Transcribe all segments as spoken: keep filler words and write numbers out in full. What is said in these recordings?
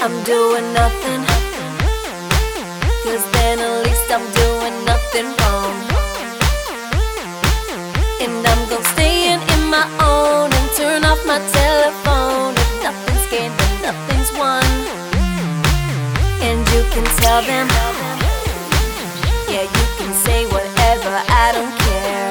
I'm doing nothing, 'cause then at least I'm doing nothing wrong. And I'm gonna stay in, in my own and turn off my telephone. If nothing's gained, then nothing's won. And you can tell them, yeah, you can say whatever, I don't care.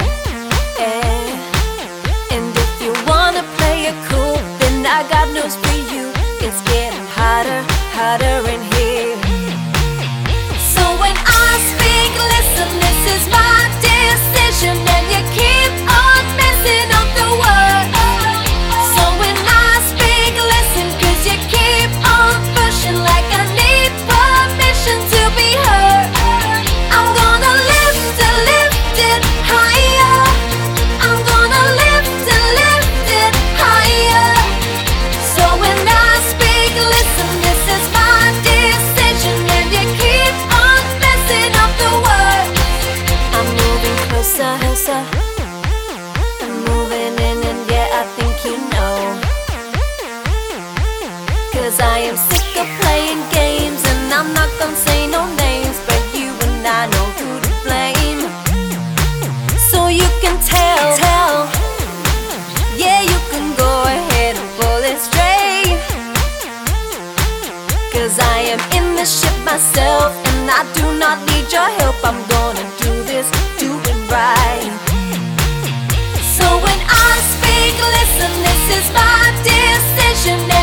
eh. And if you wanna play it cool, then I got news for you. It's getting hotter, hotter in here. So when I speak, listen, this is my decision, and you keep on messing up the word. So when I speak, listen, 'cause you keep on pushing like I need permission to be heard. I'm gonna lift it, lift it higher. I'm gonna lift it, lift it higher. So when I speak, listen, this is my decision, and you keep on messing up the word. I'm moving closer, closer. I'm moving in, and yeah, I think you know. 'Cause I am sick of playing games, and I'm not gonna say no names, but you and I know who to blame. So you can tell, tell, yeah, you can go ahead and pull it straight. 'Cause I am in the ship myself, and I do not need your help. I'm gonna do this, do it right. So when I speak, listen, this is my decision.